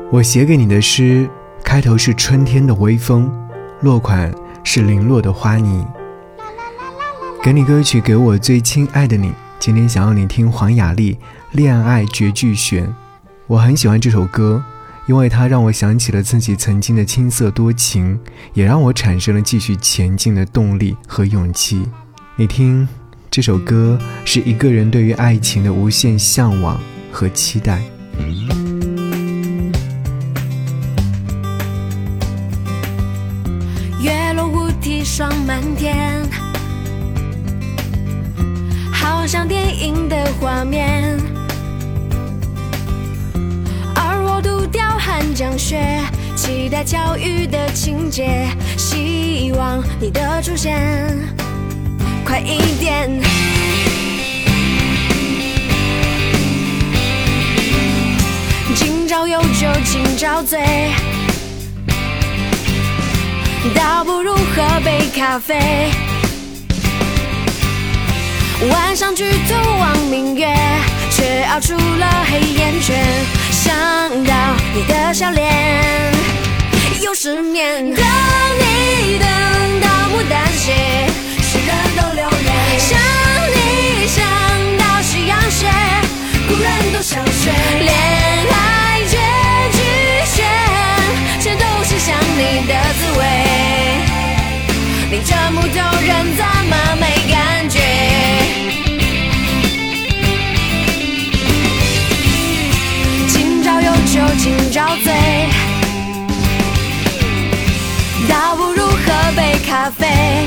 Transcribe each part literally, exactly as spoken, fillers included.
我写给你的诗，开头是春天的微风，落款是零落的花泥。给你歌曲，给我最亲爱的你。今天想要你听黄雅莉《恋爱绝句选》。我很喜欢这首歌，因为它让我想起了自己曾经的青涩多情，也让我产生了继续前进的动力和勇气。你听，这首歌是一个人对于爱情的无限向往和期待。 月落乌啼霜满天，好像电影的画面，而我独钓寒江雪，期待巧遇的情节，希望你的出现快一点。今朝有酒今朝醉，倒不如喝杯咖啡，晚上举头望明月，却熬出了黑眼圈，想到你的笑脸又失眠。等你等到牡丹谢，世人都流泪，想你想到夕阳斜，故人都相随，恋爱结局选，全都是想你的滋味，你这木头人怎么没感觉？今朝有酒今朝醉，倒不如喝杯咖啡，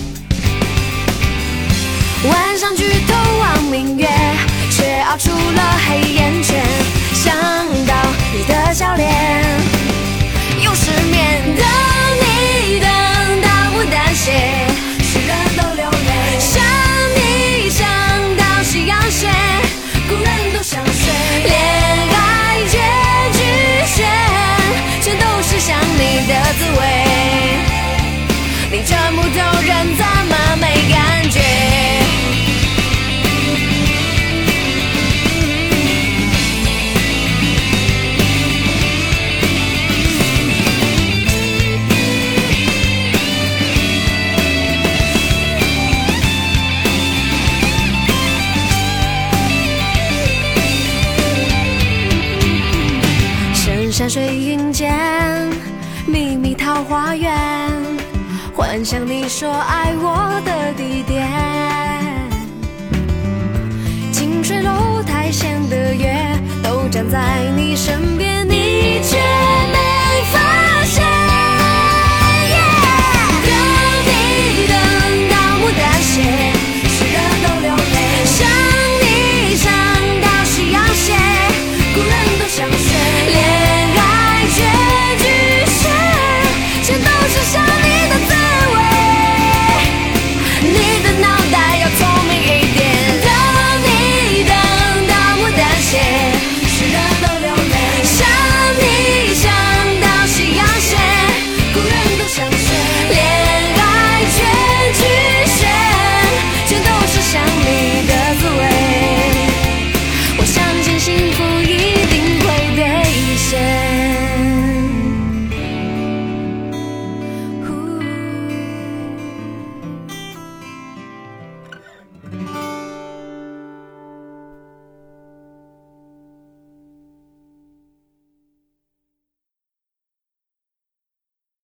晚上举头望明月，却熬出了黑眼圈，想到你的笑脸又失眠。等你等到牡丹谢，世人都流泪，想你想到夕阳斜，故人都相随，恋爱结局选，全都是想你的滋味，你这木头人怎么没感觉？山水云间，秘密桃花源，幻想你说爱我的地点，近水楼台先得月，都站在你身边，你却没发现。等你等到牡丹谢，世人都流泪，想你想到夕阳斜，故人都相随，结局选，全都是想你的滋味，你的脑袋要聪明一点。等你等到牡丹谢，世人都流泪，想你想到夕阳斜，故人都相随，恋爱结局选，全都是想你的滋味，我相信幸福